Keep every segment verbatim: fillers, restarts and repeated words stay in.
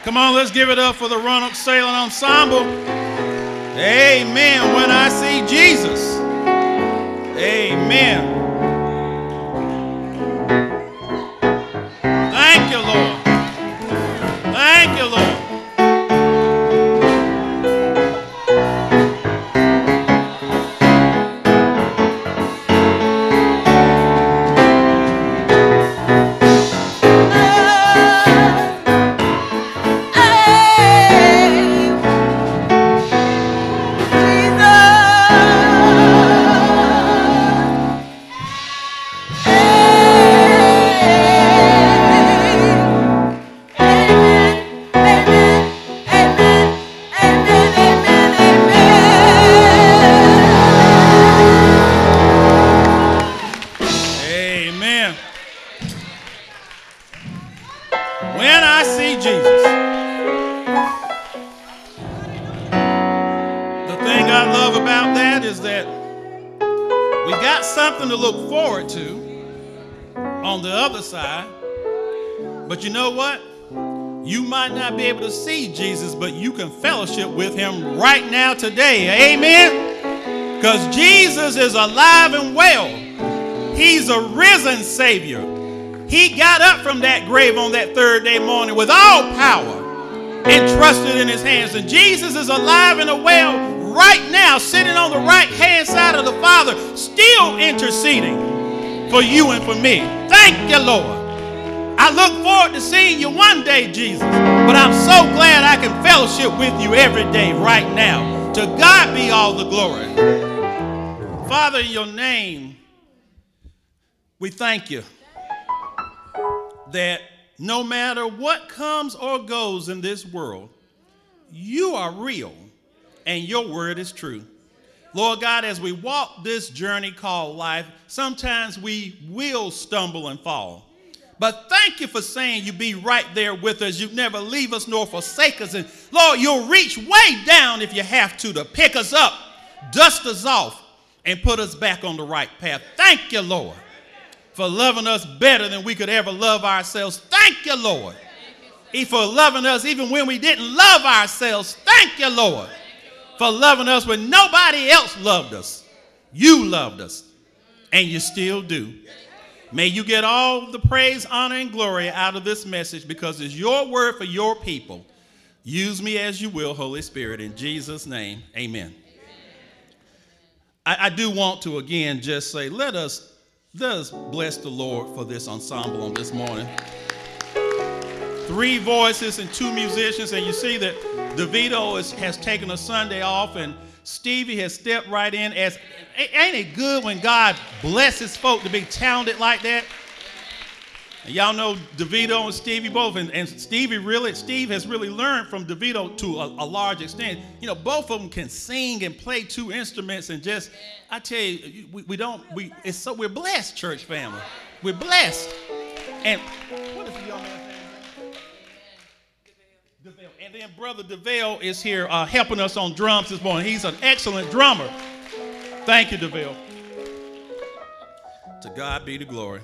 Come on, let's give it up for the Roanoke Sailing Ensemble. Amen. When I see Jesus. Amen. Thank you, Lord. Thank you, Lord. To look forward to on the other side. But you know what? You might not be able to see Jesus, but you can fellowship with him right now today. Amen? Because Jesus is alive and well. He's a risen Savior. He got up from that grave on that third day morning with all power entrusted in his hands. And Jesus is alive and well right now, sitting on the right hand side of the Father, still interceding for you and for me. Thank you, Lord. I look forward to seeing you one day, Jesus, but I'm so glad I can fellowship with you every day right now. To God be all the glory. Father, in your name, we thank you that no matter what comes or goes in this world, you are real. And your word is true. Lord God, as we walk this journey called life, sometimes we will stumble and fall. But thank you for saying you be right there with us. You never leave us nor forsake us. And Lord, you'll reach way down if you have to to pick us up, dust us off, and put us back on the right path. Thank you, Lord, for loving us better than we could ever love ourselves. Thank you, Lord, for loving us even when we didn't love ourselves. Thank you, Lord, for loving us when nobody else loved us. You loved us, and you still do. May you get all the praise, honor, and glory out of this message because it's your word for your people. Use me as you will, Holy Spirit. In Jesus' name, amen. I, I do want to, again, just say, let us, let us bless the Lord for this ensemble on this morning. Three voices and two musicians, and you see that DeVito is, has taken a Sunday off, and Stevie has stepped right in. As ain't it good when God blesses folk to be talented like that? And y'all know DeVito and Stevie both, and, and Stevie really, Steve has really learned from DeVito to a, a large extent. You know, both of them can sing and play two instruments, and just, I tell you, we, we don't, we, it's so, we're blessed, church family. We're blessed. And what is the young man's name? DeVale. And then Brother DeVale is here uh, helping us on drums this morning. He's an excellent drummer. Thank you, DeVale. To God be the glory.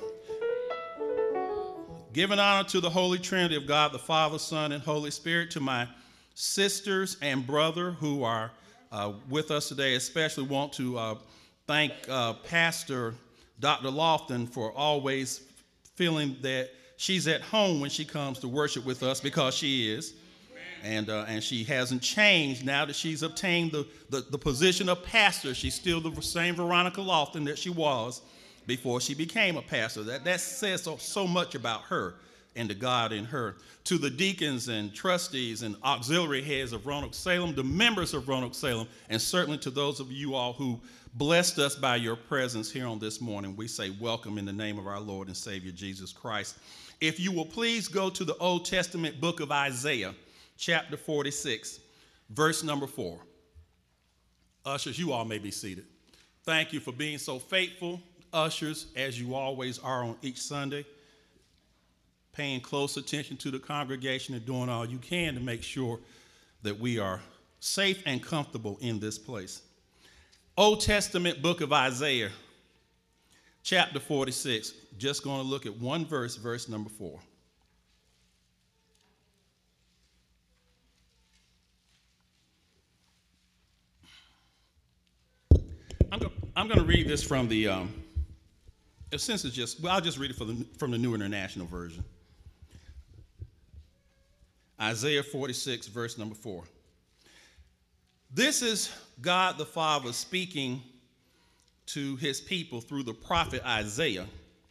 Giving honor to the Holy Trinity of God, the Father, Son, and Holy Spirit, to my sisters and brother who are uh, with us today. Especially want to uh, thank uh, Pastor Doctor Lofton for always feeling that she's at home when she comes to worship with us, because she is. And uh, and she hasn't changed now that she's obtained the, the, the position of pastor. She's still the same Veronica Lofton that she was before she became a pastor. That, that says so, so much about her and the God in her. To the deacons and trustees and auxiliary heads of Roanoke Salem, the members of Roanoke Salem, and certainly to those of you all who blessed us by your presence here on this morning, we say welcome in the name of our Lord and Savior Jesus Christ. If you will please go to the Old Testament book of Isaiah, chapter forty-six, verse number four. Ushers, you all may be seated. Thank you for being so faithful, ushers, as you always are on each Sunday, paying close attention to the congregation and doing all you can to make sure that we are safe and comfortable in this place. Old Testament book of Isaiah, chapter forty-six. Just going to look at one verse, verse number four. I'm, go- I'm going to read this from the, um, since it's just, well, I'll just read it from the, from the New International Version. Isaiah forty-six, verse number four. This is God the Father speaking to his people through the prophet Isaiah.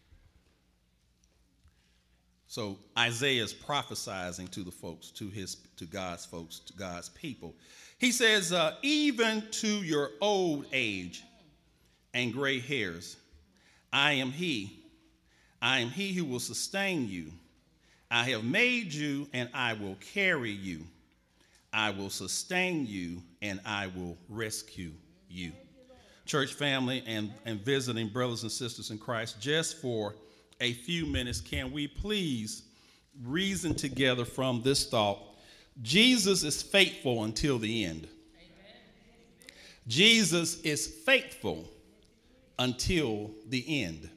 So Isaiah is prophesizing to the folks, to his, to God's folks, to God's people. He says, uh, even to your old age and gray hairs, I am he. I am he who will sustain you. I have made you and I will carry you. I will sustain you and I will rescue you. Church family and, and visiting brothers and sisters in Christ, just for a few minutes, can we please reason together from this thought? Jesus is faithful until the end. Amen. Jesus is faithful until the end.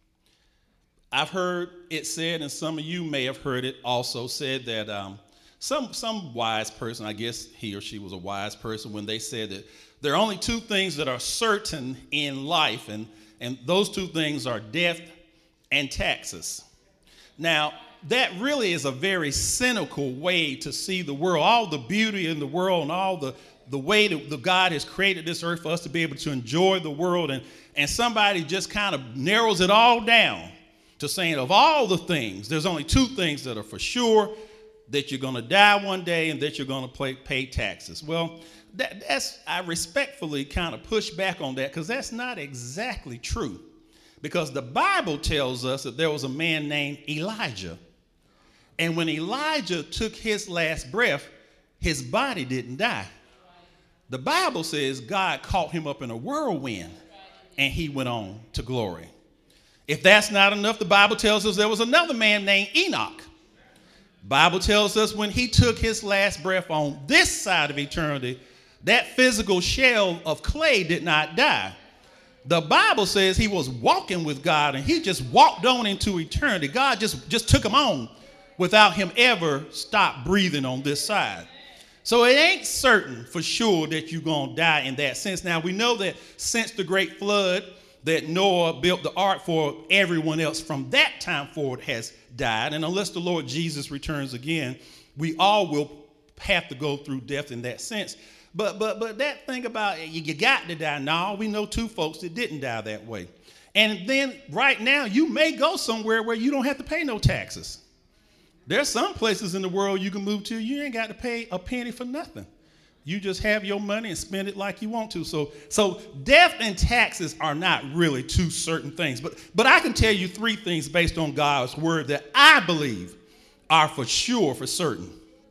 I've heard it said, and some of you may have heard it also said, that um, some, some wise person, I guess he or she was a wise person, when they said that there are only two things that are certain in life, and, and those two things are death and taxes. Now, that really is a very cynical way to see the world. All the beauty in the world and all the, the way that the God has created this earth for us to be able to enjoy the world, and, and somebody just kind of narrows it all down to saying of all the things, there's only two things that are for sure, that you're going to die one day and that you're going to pay, pay taxes. Well, that, that's I respectfully kind of push back on that, because that's not exactly true. Because the Bible tells us that there was a man named Elijah. And when Elijah took his last breath, his body didn't die. The Bible says God caught him up in a whirlwind and he went on to glory. If that's not enough, the Bible tells us there was another man named Enoch. The Bible tells us when he took his last breath on this side of eternity, that physical shell of clay did not die. The Bible says he was walking with God and he just walked on into eternity. God just, just took him on without him ever stopped breathing on this side. So it ain't certain for sure that you're going to die in that sense. Now, we know that since the great flood that Noah built the ark for, everyone else from that time forward has died. And unless the Lord Jesus returns again, we all will have to go through death in that sense. But but but that thing about you, you got to die. No, we know two folks that didn't die that way. And then right now, you may go somewhere where you don't have to pay no taxes. There's some places in the world you can move to, you ain't got to pay a penny for nothing. You just have your money and spend it like you want to. So so death and taxes are not really two certain things. But but I can tell you three things based on God's word that I believe are for sure, for certain.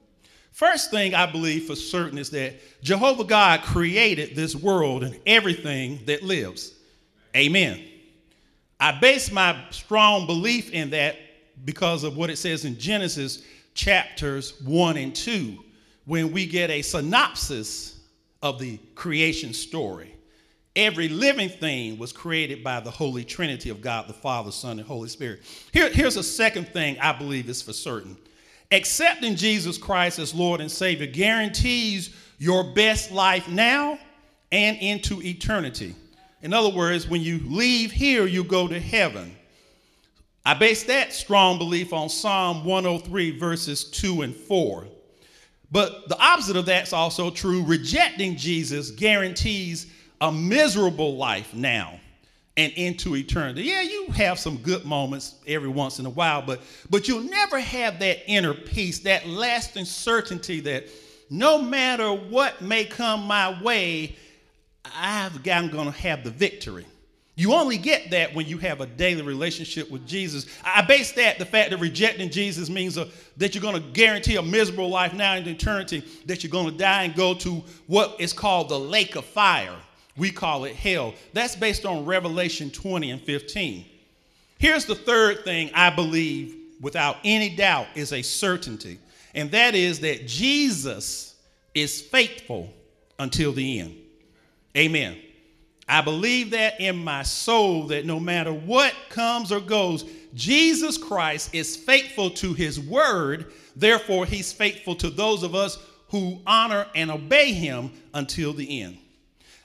First thing I believe for certain is that Jehovah God created this world and everything that lives. Amen. I base my strong belief in that because of what it says in Genesis chapters one and two, when we get a synopsis of the creation story. Every living thing was created by the Holy Trinity of God, the Father, Son, and Holy Spirit. Here, here's a second thing I believe is for certain. Accepting Jesus Christ as Lord and Savior guarantees your best life now and into eternity. In other words, when you leave here, you go to heaven. I base that strong belief on Psalm one oh three, verses two and four. But the opposite of that's also true. Rejecting Jesus guarantees a miserable life now and into eternity. Yeah, you have some good moments every once in a while, but, but you'll never have that inner peace, that lasting certainty that no matter what may come my way, I've, I'm going to have the victory. You only get that when you have a daily relationship with Jesus. I base that, the fact that rejecting Jesus means uh, that you're going to guarantee a miserable life now in eternity, that you're going to die and go to what is called the lake of fire. We call it hell. That's based on Revelation twenty and fifteen. Here's the third thing I believe without any doubt is a certainty, and that is that Jesus is faithful until the end. Amen. I believe that in my soul, that no matter what comes or goes, Jesus Christ is faithful to his word. Therefore, he's faithful to those of us who honor and obey him until the end.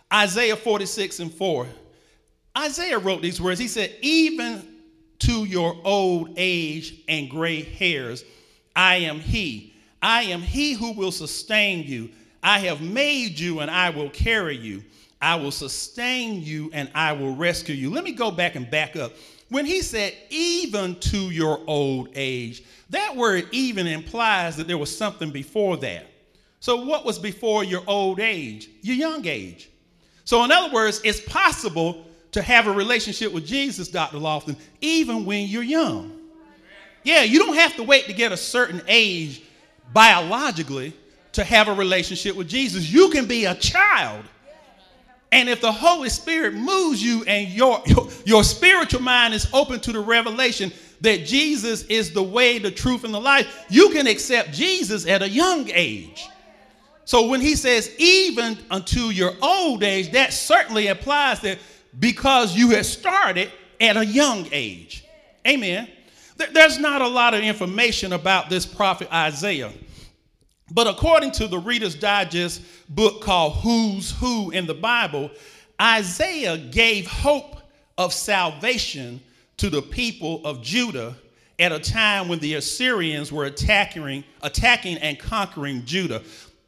Isaiah forty-six and four. Isaiah wrote these words. He said, even to your old age and gray hairs, I am he. I am he who will sustain you. I have made you and I will carry you. I will sustain you and I will rescue you. Let me go back and back up. When he said, even to your old age, that word even implies that there was something before that. So what was before your old age? Your young age. So in other words, it's possible to have a relationship with Jesus, Doctor Lofton, even when you're young. Yeah, you don't have to wait to get a certain age biologically to have a relationship with Jesus. You can be a child. And if the Holy Spirit moves you and your, your, your spiritual mind is open to the revelation that Jesus is the way, the truth, and the life, you can accept Jesus at a young age. So when he says even unto your old age, that certainly implies that because you had started at a young age. Amen. There's not a lot of information about this prophet Isaiah. But according to the Reader's Digest book called Who's Who in the Bible, Isaiah gave hope of salvation to the people of Judah at a time when the Assyrians were attacking, attacking and conquering Judah.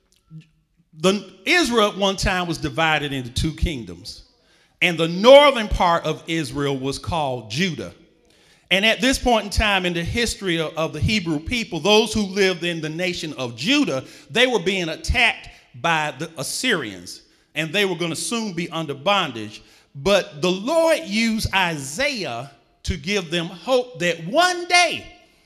The, Israel at one time was divided into two kingdoms, and the northern part of Israel was called Judah. And at this point in time in the history of, of the Hebrew people, those who lived in the nation of Judah, they were being attacked by the Assyrians, and they were going to soon be under bondage. But the Lord used Isaiah to give them hope that one day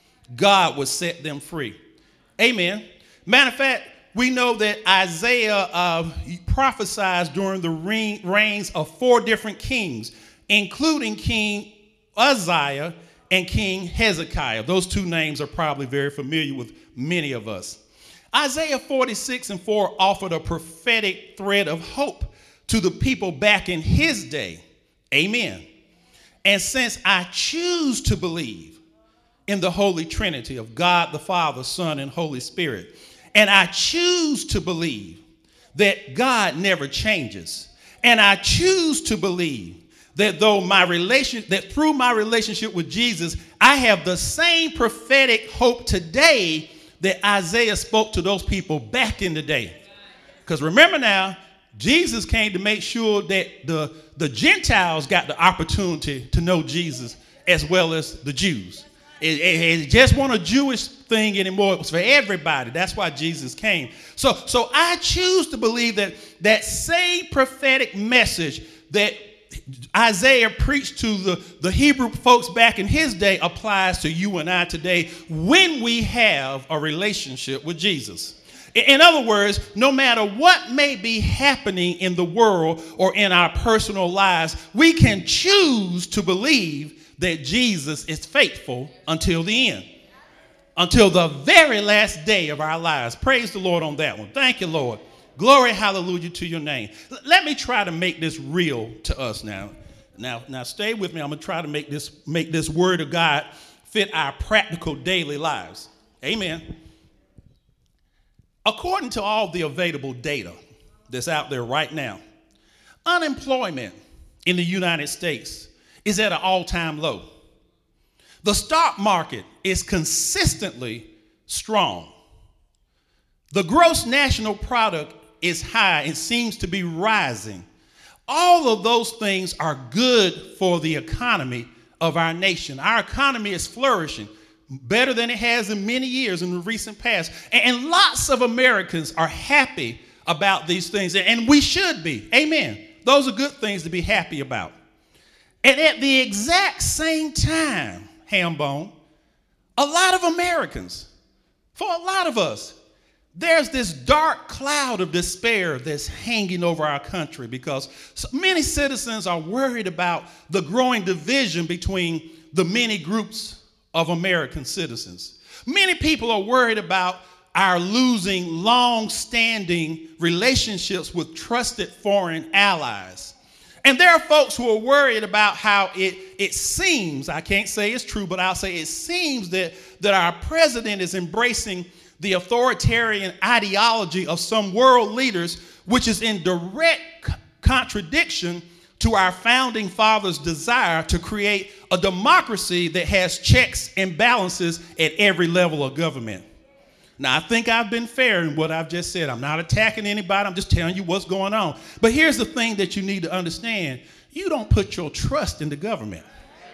God would set them free. Amen. Matter of fact, we know that Isaiah uh, prophesied during the reign, reigns of four different kings, including King Uzziah and King Hezekiah. Those two names are probably very familiar with many of us. Isaiah forty-six and four offered a prophetic thread of hope to the people back in his day. Amen. And since I choose to believe in the Holy Trinity of God, the Father, Son, and Holy Spirit, and I choose to believe that God never changes, and I choose to believe that though my relation, that through my relationship with Jesus, I have the same prophetic hope today that Isaiah spoke to those people back in the day. Because remember now, Jesus came to make sure that the, the Gentiles got the opportunity to know Jesus as well as the Jews. It, it, it just wasn't a Jewish thing anymore. It was for everybody. That's why Jesus came. So, so I choose to believe that that same prophetic message that Isaiah preached to the, the Hebrew folks back in his day applies to you and I today when we have a relationship with Jesus. In other words, no matter what may be happening in the world or in our personal lives, we can choose to believe that Jesus is faithful until the end, until the very last day of our lives. Praise the Lord on that one. Thank you, Lord. Glory, hallelujah to your name. L- let me try to make this real to us now. Now, now stay with me. I'm going to try to make this, make this word of God fit our practical daily lives. Amen. According to all the available data that's out there right now, unemployment in the United States is at an all-time low. The stock market is consistently strong. The gross national product is high and seems to be rising. All of those things are good for the economy of our nation. Our economy is flourishing better than it has in many years in the recent past. And lots of Americans are happy about these things, and we should be. Amen. Those are good things to be happy about. And at the exact same time, Hambone, a lot of Americans, for a lot of us, there's this dark cloud of despair that's hanging over our country because so many citizens are worried about the growing division between the many groups of American citizens. Many people are worried about our losing long-standing relationships with trusted foreign allies. And there are folks who are worried about how it, it seems, I can't say it's true, but I'll say it seems that, that our president is embracing the authoritarian ideology of some world leaders, which is in direct contradiction to our founding fathers' desire to create a democracy that has checks and balances at every level of government. Now, I think I've been fair in what I've just said. I'm not attacking anybody. I'm just telling you what's going on. But here's the thing that you need to understand. You don't put your trust in the government.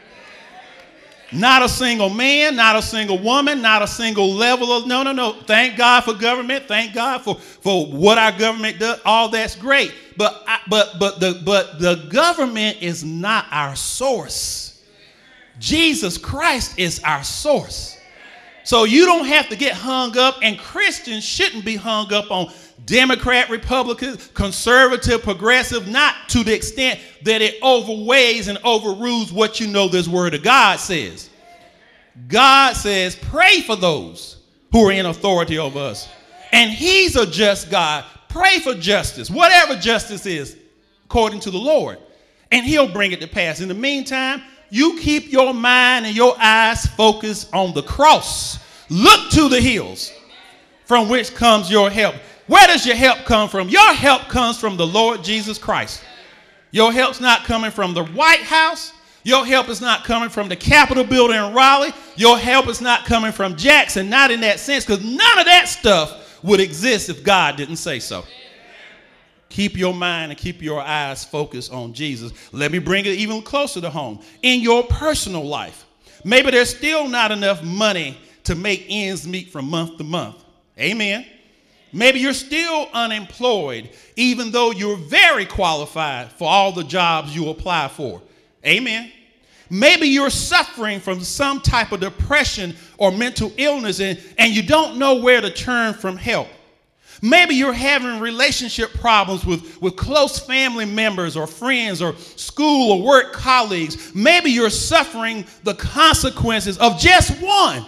Not a single man, not a single woman, not a single level of, no, no, no. Thank God for government. Thank God for, for what our government does. All that's great. But, I, but, but, the, but the government is not our source. Jesus Christ is our source. So you don't have to get hung up, and Christians shouldn't be hung up on Democrat, Republican, conservative, progressive, not to the extent that it overweighs and overrules what you know this word of God says. God says, pray for those who are in authority over us. And he's a just God. Pray for justice, whatever justice is, according to the Lord. And he'll bring it to pass. In the meantime, you keep your mind and your eyes focused on the cross. Look to the hills from which comes your help. Where does your help come from? Your help comes from the Lord Jesus Christ. Your help's not coming from the White House. Your help is not coming from the Capitol building in Raleigh. Your help is not coming from Jackson, not in that sense, because none of that stuff would exist if God didn't say so. Keep your mind and keep your eyes focused on Jesus. Let me bring it even closer to home. In your personal life, maybe there's still not enough money to make ends meet from month to month. Amen. Maybe you're still unemployed, even though you're very qualified for all the jobs you apply for. Amen. Maybe you're suffering from some type of depression or mental illness, and, and you don't know where to turn from help. Maybe you're having relationship problems with, with close family members or friends or school or work colleagues. Maybe you're suffering the consequences of just one,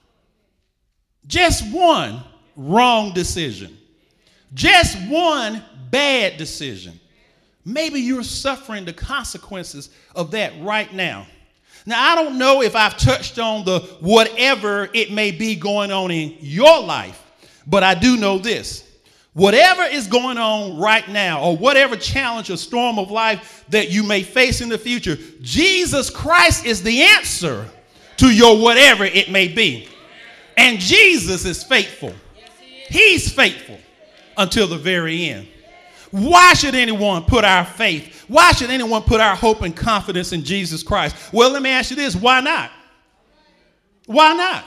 just one wrong decision, just one bad decision. Maybe you're suffering the consequences of that right now. Now, I don't know if I've touched on the whatever it may be going on in your life, but I do know this. Whatever is going on right now, or whatever challenge or storm of life that you may face in the future, Jesus Christ is the answer to your whatever it may be. And Jesus is faithful. He's faithful until the very end. Why should anyone put our faith, why should anyone put our hope and confidence in Jesus Christ? Well, let me ask you this. Why not? Why not?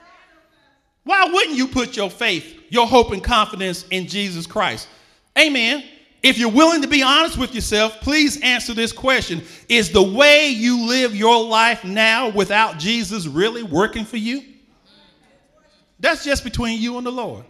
Why wouldn't you put your faith, your hope and confidence in Jesus Christ? Amen. If you're willing to be honest with yourself, please answer this question. Is the way you live your life now without Jesus really working for you? That's just between you and the Lord.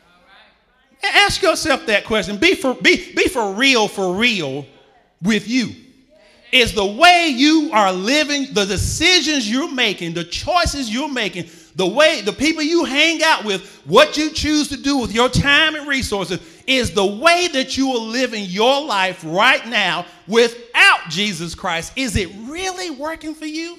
Ask yourself that question. Be for, be, be for real, for real with you. Is the way you are living, the decisions you're making, the choices you're making, the way, the people you hang out with, what you choose to do with your time and resources, is the way that you are living your life right now without Jesus Christ. Is it really working for you?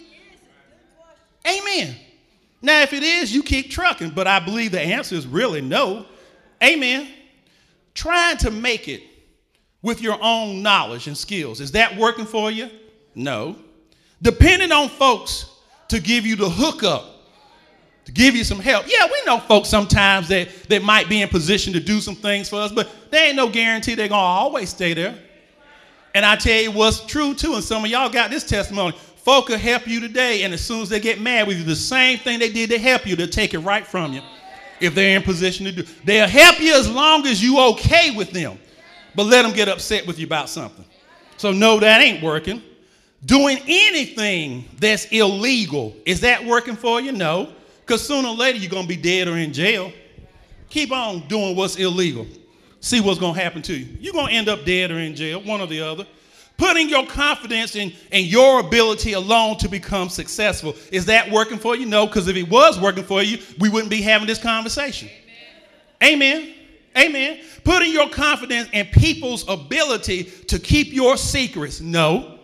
Amen. Now, if it is, you keep trucking, but I believe the answer is really no. Amen. Trying to make it with your own knowledge and skills. Is that working for you? No. Depending on folks to give you the hookup, to give you some help. Yeah, we know folks sometimes that, that might be in position to do some things for us, but there ain't no guarantee they're going to always stay there. And I tell you what's true, too, and some of y'all got this testimony. Folk will help you today, and as soon as they get mad with you, the same thing they did to help you, they'll take it right from you. If they're in position to do. They'll help you as long as you okay with them. But let them get upset with you about something. So no, that ain't working. Doing anything that's illegal, is that working for you? No. Because sooner or later you're going to be dead or in jail. Keep on doing what's illegal. See what's going to happen to you. You're going to end up dead or in jail, one or the other. Putting your confidence in, in your ability alone to become successful. Is that working for you? No, because if it was working for you, we wouldn't be having this conversation. Amen. Amen. Amen. Putting your confidence in people's ability to keep your secrets. No.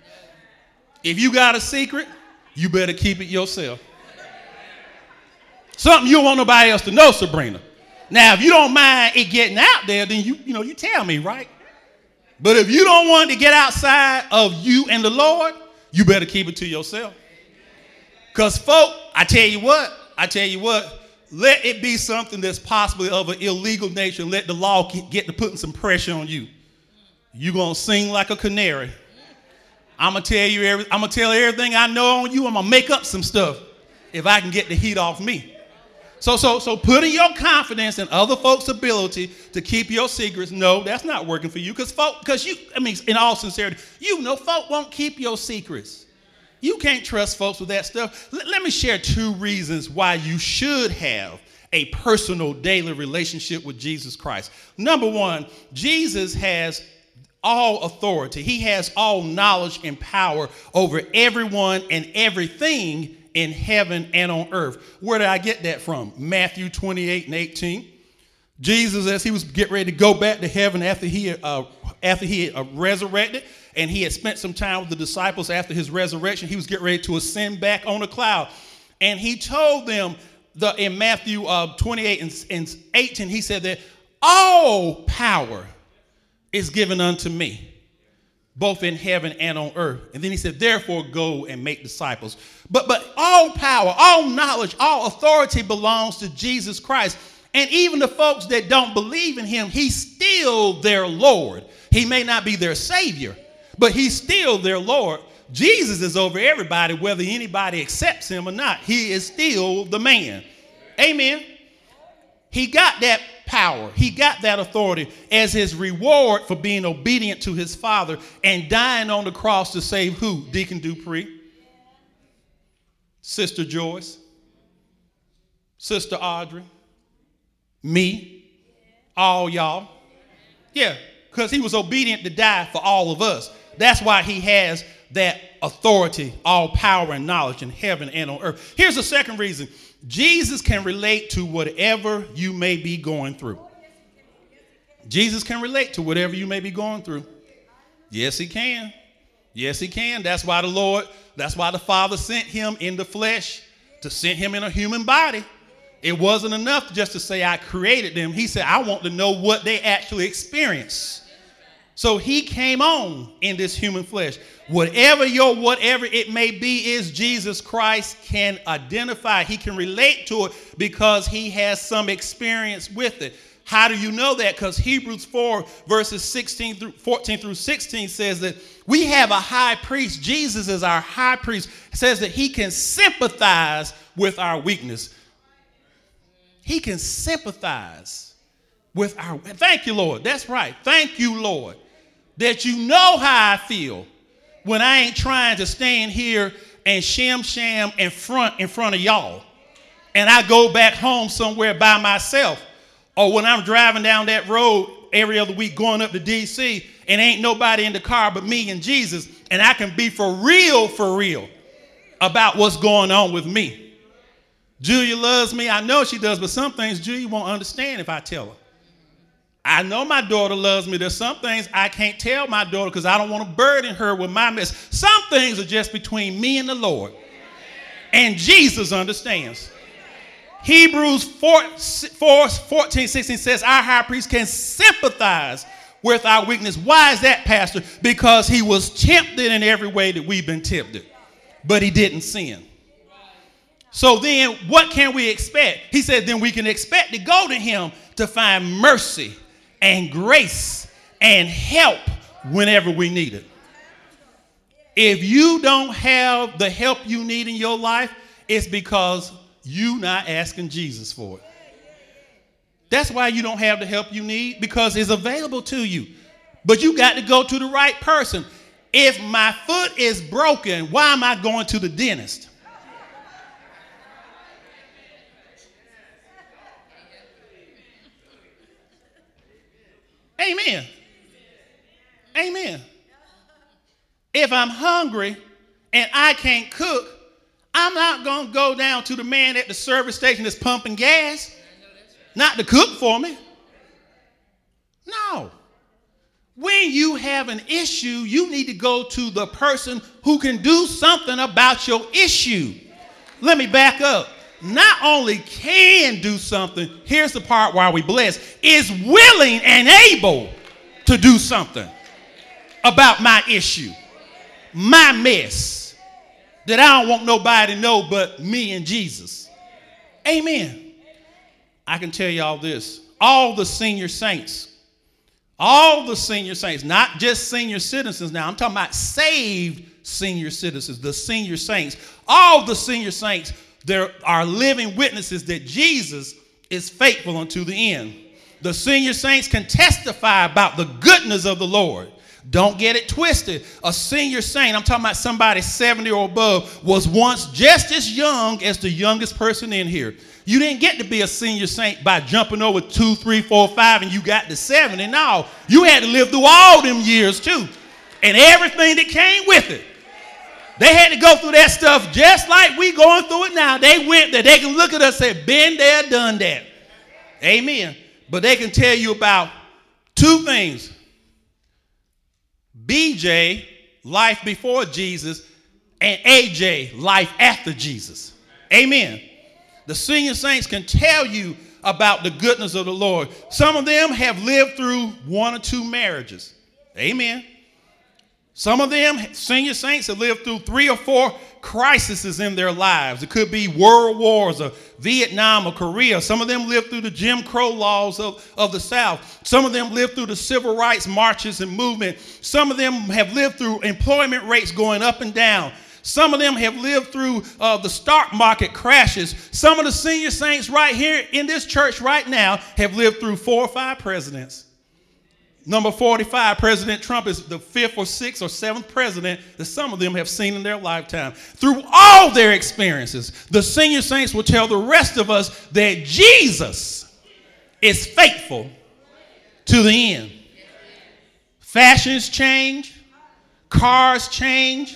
If you got a secret, you better keep it yourself. Something you don't want nobody else to know, Sabrina. Now, if you don't mind it getting out there, then you, you know, you tell me, right? But if you don't want to get outside of you and the Lord, you better keep it to yourself. Because folk, I tell you what, I tell you what, let it be something that's possibly of an illegal nature. Let the law get to putting some pressure on you. You're going to sing like a canary. I'm going to tell you every, I'm going to tell everything I know on you. I'm going to make up some stuff if I can get the heat off me. So, so, so putting your confidence in other folks' ability to keep your secrets, no, that's not working for you. Because folk, because you, I mean, in all sincerity, you know folk won't keep your secrets. You can't trust folks with that stuff. L- let me share two reasons why you should have a personal daily relationship with Jesus Christ. Number one, Jesus has all authority. He has all knowledge and power over everyone and everything in heaven and on earth. Where did I get that from? Matthew twenty-eight and eighteen. Jesus, as he was getting ready to go back to heaven after he uh, after he had, uh, resurrected, and he had spent some time with the disciples after his resurrection, he was getting ready to ascend back on a cloud. And he told them the, in Matthew uh, twenty-eight and, and eighteen, he said that all power is given unto me, both in heaven and on earth. And then he said, therefore go and make disciples. But but all power, all knowledge, all authority belongs to Jesus Christ. And even the folks that don't believe in him, he's still their Lord. He may not be their Savior, but he's still their Lord. Jesus is over everybody, whether anybody accepts him or not. He is still the man. Amen. He got that power. He got that authority as his reward for being obedient to his Father and dying on the cross to save who? Deacon Dupree, Sister Joyce, Sister Audrey, me, all y'all. Yeah, because he was obedient to die for all of us. That's why he has that authority, all power and knowledge in heaven and on earth. Here's the second reason. Jesus can relate to whatever you may be going through. Jesus can relate to whatever you may be going through. Yes, he can. Yes, he can. That's why the Lord, that's why the Father sent him in the flesh, to send him in a human body. It wasn't enough just to say I created them. He said, I want to know what they actually experience. So he came on in this human flesh. Whatever your whatever it may be is, Jesus Christ can identify. He can relate to it because he has some experience with it. How do you know that? Because Hebrews four verses sixteen through fourteen through sixteen says that we have a high priest. Jesus is our high priest. It says that he can sympathize with our weakness. He can sympathize with our, thank you, Lord. That's right. Thank you, Lord, that you know how I feel when I ain't trying to stand here and sham sham in front in front of y'all, and I go back home somewhere by myself, or when I'm driving down that road every other week going up to D C and ain't nobody in the car but me and Jesus, and I can be for real, for real about what's going on with me. Julia loves me. I know she does, but some things Julia won't understand if I tell her. I know my daughter loves me. There's some things I can't tell my daughter because I don't want to burden her with my mess. Some things are just between me and the Lord. And Jesus understands. Hebrews four, four, fourteen, sixteen says our high priest can sympathize with our weakness. Why is that, Pastor? Because he was tempted in every way that we've been tempted, but he didn't sin. So then what can we expect? He said then we can expect to go to him to find mercy and grace and help whenever we need it. If you don't have the help you need in your life, it's because you're not asking Jesus for it. That's why you don't have the help you need, because it's available to you. But you got to go to the right person. If my foot is broken, why am I going to the dentist? Amen. Amen. If I'm hungry and I can't cook, I'm not going to go down to the man at the service station that's pumping gas, not to cook for me. No. When you have an issue, you need to go to the person who can do something about your issue. Let me back up. Not only can do something, here's the part why we bless, is willing and able to do something. about my issue, my mess, that I don't want nobody to know but me and Jesus. Amen. I can tell y'all this. All the senior saints, all the senior saints, not just senior citizens now. I'm talking about saved senior citizens, the senior saints. All the senior saints, there are living witnesses that Jesus is faithful unto the end. The senior saints can testify about the goodness of the Lord. Don't get it twisted. A senior saint, I'm talking about somebody seventy or above, was once just as young as the youngest person in here. You didn't get to be a senior saint by jumping over two, three, four, five, and you got to seventy. No, you had to live through all them years too, and everything that came with it. They had to go through that stuff just like we going through it now. They went there. They can look at us and say, been there, done that. Amen. But they can tell you about two things. B J, life before Jesus, and A J, life after Jesus. Amen. The senior saints can tell you about the goodness of the Lord. Some of them have lived through one or two marriages. Amen. Some of them, senior saints, have lived through three or four crises in their lives. It could be world wars or Vietnam or Korea. Some of them lived through the Jim Crow laws of, of the South. Some of them lived through the civil rights marches and movement. Some of them have lived through employment rates going up and down. Some of them have lived through uh, the stock market crashes. Some of the senior saints right here in this church right now have lived through four or five presidents. Number forty-five, President Trump is the fifth or sixth or seventh president that some of them have seen in their lifetime. Through all their experiences, the senior saints will tell the rest of us that Jesus is faithful to the end. Fashions change, cars change,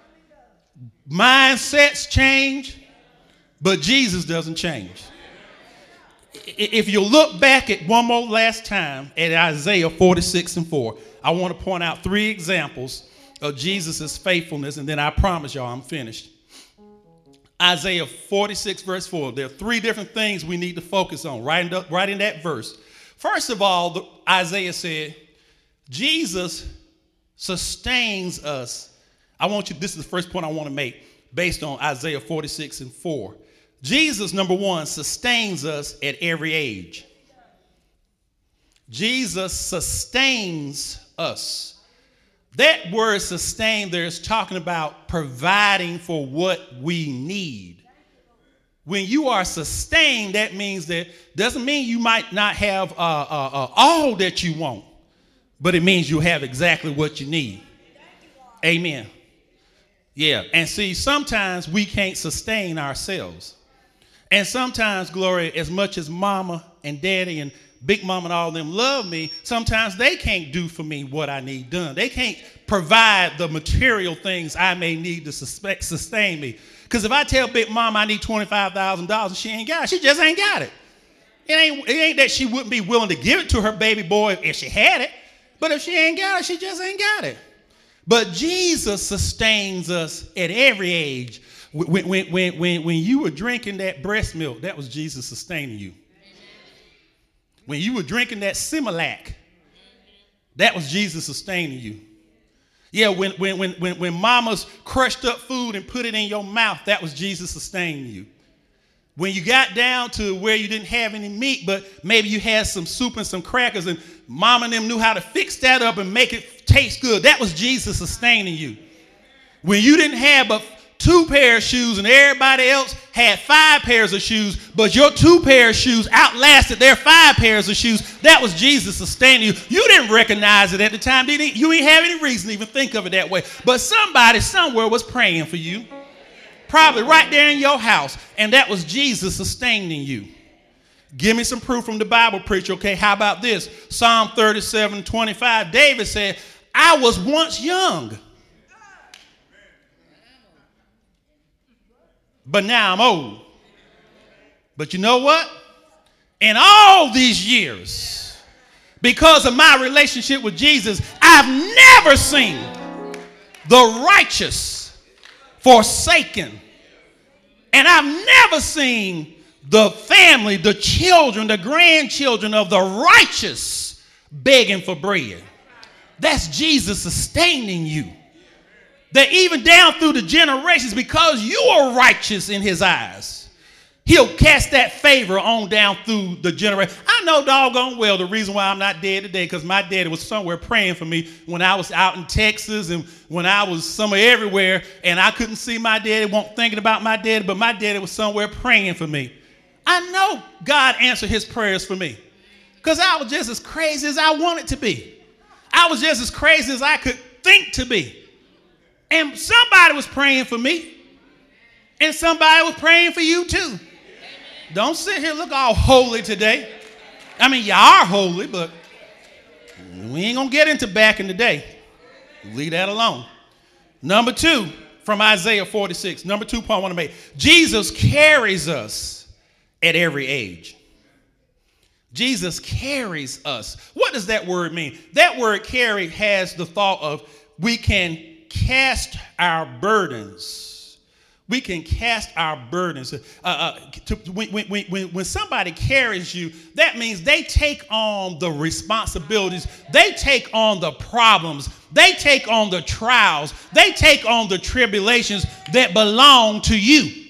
mindsets change, but Jesus doesn't change. If you look back at one more last time at Isaiah forty-six and four, I want to point out three examples of Jesus' faithfulness, and then I promise y'all I'm finished. Isaiah forty-six verse four, there are three different things we need to focus on right in, right in that verse. First of all, the, Isaiah said, Jesus sustains us. I want you, this is the first point I want to make based on Isaiah forty-six and four. Jesus, number one, sustains us at every age. Jesus sustains us. That word sustain there is talking about providing for what we need. When you are sustained, that means that doesn't mean you might not have uh, uh, uh, all that you want, but it means you have exactly what you need. Amen. Yeah, and see, sometimes we can't sustain ourselves. And sometimes, Gloria, as much as mama and daddy and big mama and all of them love me, sometimes they can't do for me what I need done. They can't provide the material things I may need to suspect, sustain me. Because if I tell big mama I need twenty-five thousand dollars and she ain't got it, she just ain't got it. It ain't, it ain't that she wouldn't be willing to give it to her baby boy if she had it. But if she ain't got it, she just ain't got it. But Jesus sustains us at every age. When, when, when, when, when you were drinking that breast milk, that was Jesus sustaining you. When you were drinking that Similac, that was Jesus sustaining you. Yeah, when, when, when, when, when mamas crushed up food and put it in your mouth, that was Jesus sustaining you. When you got down to where you didn't have any meat, but maybe you had some soup and some crackers, and mama and them knew how to fix that up and make it taste good, that was Jesus sustaining you. When you didn't have but two pairs of shoes and everybody else had five pairs of shoes, but your two pairs of shoes outlasted their five pairs of shoes, that was Jesus sustaining you. You didn't recognize it at the time, did you? You didn't have any reason to even think of it that way. But somebody somewhere was praying for you, probably right there in your house, and that was Jesus sustaining you. Give me some proof from the Bible, preacher, okay? How about this? Psalm thirty-seven twenty-five, David said, I was once young, but now I'm old. But you know what? In all these years, because of my relationship with Jesus, I've never seen the righteous forsaken. And I've never seen the family, the children, the grandchildren of the righteous begging for bread. That's Jesus sustaining you. That even down through the generations, because you are righteous in his eyes, he'll cast that favor on down through the generation. I know doggone well the reason why I'm not dead today, because my daddy was somewhere praying for me when I was out in Texas and when I was somewhere everywhere, and I couldn't see my daddy, wasn't thinking about my daddy, but my daddy was somewhere praying for me. I know God answered his prayers for me, because I was just as crazy as I wanted to be. I was just as crazy as I could think to be. And somebody was praying for me. And somebody was praying for you too. Amen. Don't sit here look all holy today. I mean, you are holy, but we ain't going to get into back in the day. Leave that alone. Number two, from Isaiah forty-six. Number two point I want to make. Jesus carries us at every age. Jesus carries us. What does that word mean? That word carry has the thought of we can cast our burdens. We can cast our burdens. Uh, uh, to, when, when, when, when somebody carries you, that means they take on the responsibilities. They take on the problems. They take on the trials. They take on the tribulations that belong to you.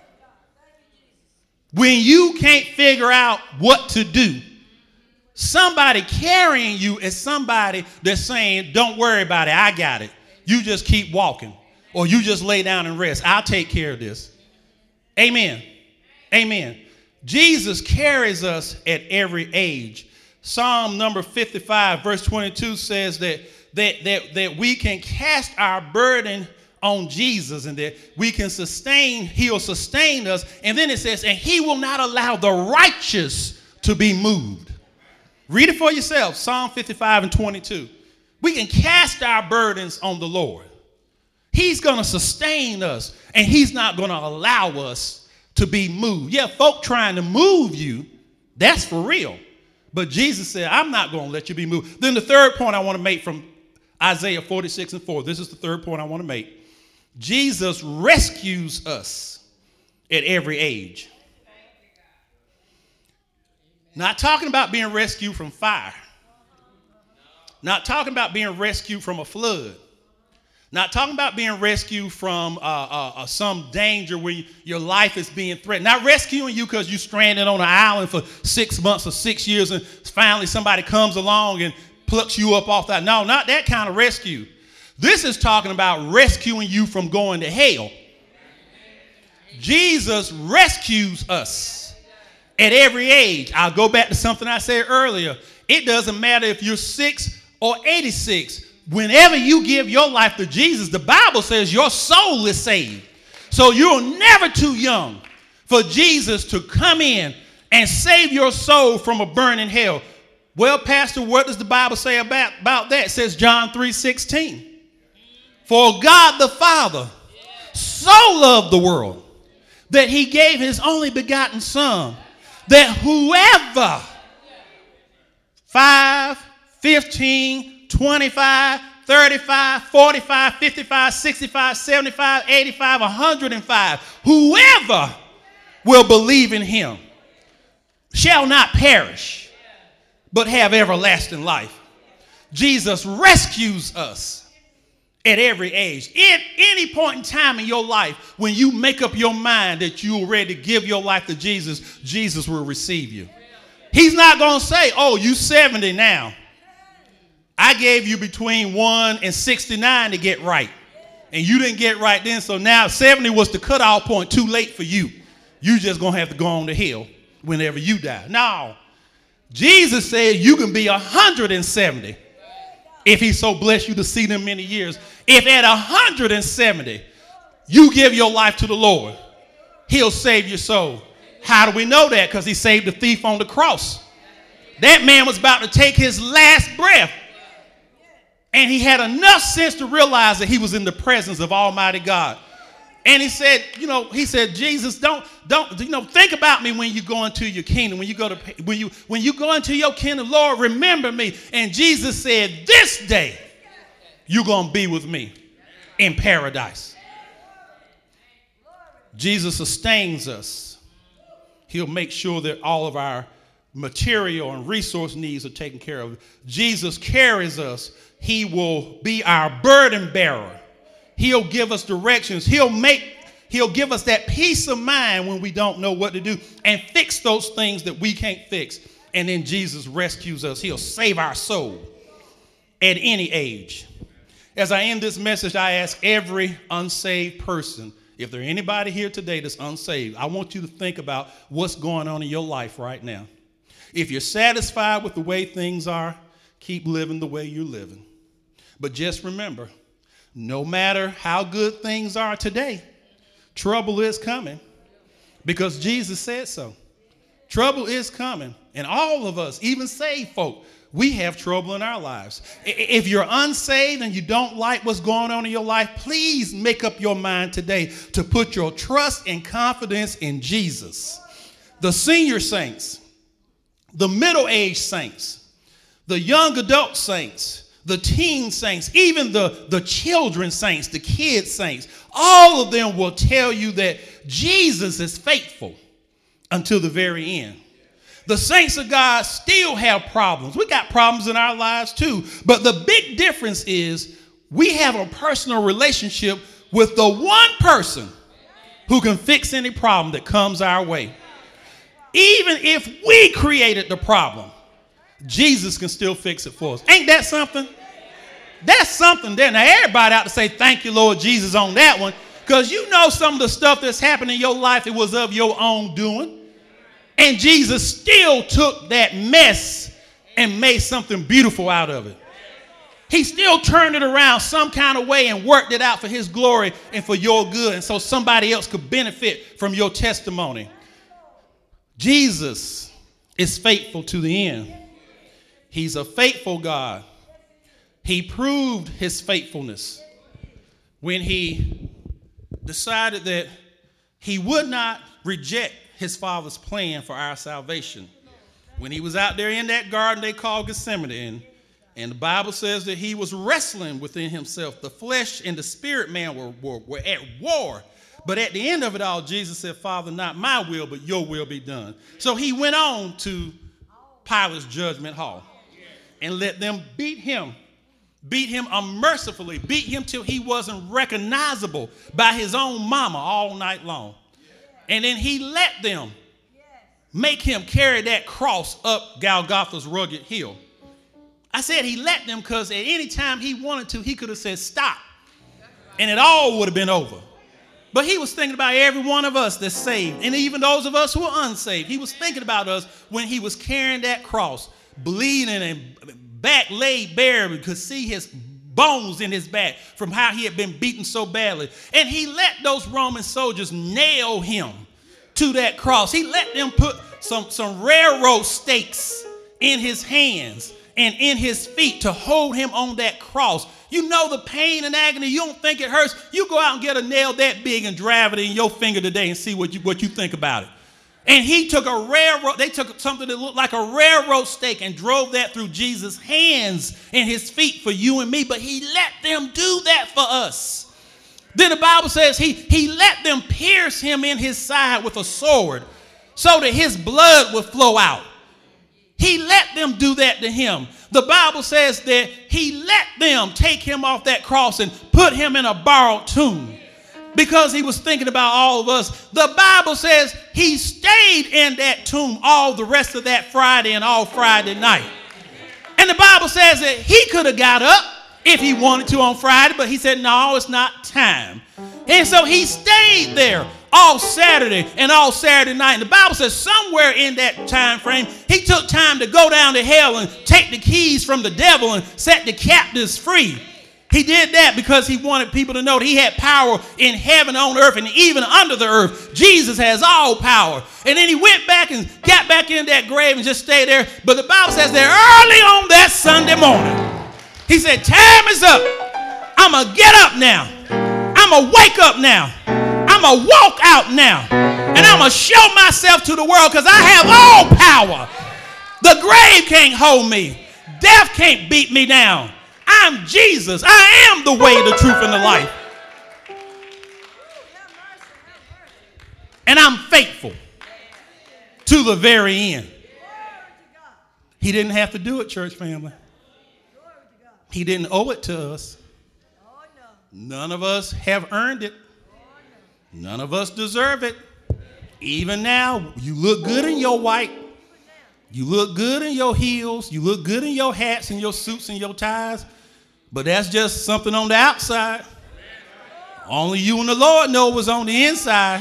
When you can't figure out what to do, somebody carrying you is somebody that's saying, don't worry about it, I got it. You just keep walking, or you just lay down and rest. I'll take care of this. Amen. Amen. Jesus carries us at every age. Psalm number fifty-five, verse twenty-two says that, that, that, that we can cast our burden on Jesus and that we can sustain, he'll sustain us. And then it says, and he will not allow the righteous to be moved. Read it for yourself, Psalm fifty-five and twenty-two. We can cast our burdens on the Lord. He's going to sustain us, and he's not going to allow us to be moved. Yeah, folk trying to move you, that's for real. But Jesus said, I'm not going to let you be moved. Then the third point I want to make from Isaiah forty-six and four, this is the third point I want to make. Jesus rescues us at every age. Not talking about being rescued from fire. Not talking about being rescued from a flood. Not talking about being rescued from uh, uh, uh, some danger where you, your life is being threatened. Not rescuing you because you're stranded on an island for six months or six years and finally somebody comes along and plucks you up off that. No, not that kind of rescue. This is talking about rescuing you from going to hell. Jesus rescues us at every age. I'll go back to something I said earlier. It doesn't matter if you're six or eighty-six. Whenever you give your life to Jesus, the Bible says your soul is saved. So you're never too young for Jesus to come in and save your soul from a burning hell. Well, Pastor, what does the Bible say about, about that? It says John three sixteen. For God the Father so loved the world that he gave his only begotten Son, that whoever, five, fifteen, twenty-five, thirty-five, forty-five, fifty-five, sixty-five, seventy-five, eighty-five, one hundred five, whoever will believe in him shall not perish, but have everlasting life. Jesus rescues us at every age. At any point in time in your life, when you make up your mind that you're ready to give your life to Jesus, Jesus will receive you. He's not going to say, oh, you seventy now. I gave you between one and sixty-nine to get right. And you didn't get right then, so now seventy was the cutoff point, too late for you. You just going to have to go on the hill whenever you die. No. Jesus said you can be one hundred seventy if he so bless you to see them many years. If at one hundred seventy you give your life to the Lord, he'll save your soul. How do we know that? Because he saved the thief on the cross. That man was about to take his last breath. And he had enough sense to realize that he was in the presence of Almighty God. And he said, you know, he said, Jesus, don't, don't, you know, think about me when you go into your kingdom. When you go to, when you, when you go into your kingdom, Lord, remember me. And Jesus said, this day you're going to be with me in paradise. Jesus sustains us. He'll make sure that all of our material and resource needs are taken care of. Jesus carries us. He will be our burden bearer. He'll give us directions. He'll make, he'll give us that peace of mind when we don't know what to do and fix those things that we can't fix. And then Jesus rescues us. He'll save our soul at any age. As I end this message, I ask every unsaved person, if there's anybody here today that's unsaved, I want you to think about what's going on in your life right now. If you're satisfied with the way things are, keep living the way you're living. But just remember, no matter how good things are today, trouble is coming because Jesus said so. Trouble is coming. And all of us, even saved folk, we have trouble in our lives. If you're unsaved and you don't like what's going on in your life, please make up your mind today to put your trust and confidence in Jesus. The senior saints, the middle-aged saints, the young adult saints, the teen saints, even the, the children saints, the kid saints, all of them will tell you that Jesus is faithful until the very end. The saints of God still have problems. We got problems in our lives too. But the big difference is we have a personal relationship with the one person who can fix any problem that comes our way. Even if we created the problem, Jesus can still fix it for us. Ain't that something? That's something there. Now, everybody out to say, thank you, Lord Jesus, on that one. Because you know some of the stuff that's happened in your life, it was of your own doing. And Jesus still took that mess and made something beautiful out of it. He still turned it around some kind of way and worked it out for his glory and for your good. And so somebody else could benefit from your testimony. Jesus is faithful to the end. He's a faithful God. He proved his faithfulness when he decided that he would not reject his Father's plan for our salvation. When he was out there in that garden they called Gethsemane, and, and the Bible says that he was wrestling within himself. The flesh and the spirit man were, were, were at war. But at the end of it all, Jesus said, Father, not my will, but your will be done. So he went on to Pilate's judgment hall and let them beat him. Beat him unmercifully. Beat him till he wasn't recognizable by his own mama all night long. And then he let them make him carry that cross up Golgotha's rugged hill. I said he let them because at any time he wanted to, he could have said stop. And it all would have been over. But he was thinking about every one of us that's saved. And even those of us who are unsaved. He was thinking about us when he was carrying that cross, bleeding and back laid bare. We could see his bones in his back from how he had been beaten so badly. And he let those Roman soldiers nail him to that cross. He let them put some, some railroad stakes in his hands and in his feet to hold him on that cross. You know the pain and agony. You don't think it hurts. You go out and get a nail that big and drive it in your finger today and see what you, what you think about it. And he took a railroad, they took something that looked like a railroad stake and drove that through Jesus' hands and his feet for you and me. But he let them do that for us. Then the Bible says he, he let them pierce him in his side with a sword so that his blood would flow out. He let them do that to him. The Bible says that he let them take him off that cross and put him in a borrowed tomb. Because he was thinking about all of us. The Bible says he stayed in that tomb all the rest of that Friday and all Friday night. And the Bible says that he could have got up if he wanted to on Friday, but he said, no, it's not time. And so he stayed there all Saturday and all Saturday night. And the Bible says somewhere in that time frame, he took time to go down to hell and take the keys from the devil and set the captives free. He did that because he wanted people to know that he had power in heaven, on earth, and even under the earth. Jesus has all power. And then he went back and got back in that grave and just stayed there. But the Bible says that early on that Sunday morning, he said, time is up. I'm going to get up now. I'm going to wake up now. I'm going to walk out now. And I'm going to show myself to the world because I have all power. The grave can't hold me. Death can't beat me down. I'm Jesus. I am the way, the truth, and the life. And I'm faithful to the very end. He didn't have to do it, church family. He didn't owe it to us. None of us have earned it. None of us deserve it. Even now, you look good in your white. You look good in your heels. You look good in your hats and your suits and your ties. But that's just something on the outside. Only you and the Lord know what's on the inside.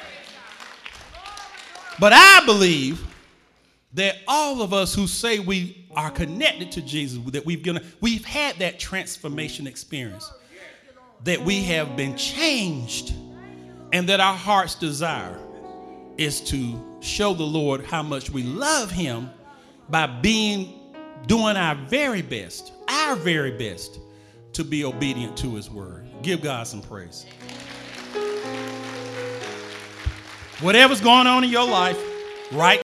But I believe that all of us who say we are connected to Jesus, that we've given, we've had that transformation experience, that we have been changed, and that our heart's desire is to show the Lord how much we love him by being, doing our very best, our very best to be obedient to his word. Give God some praise. Whatever's going on in your life right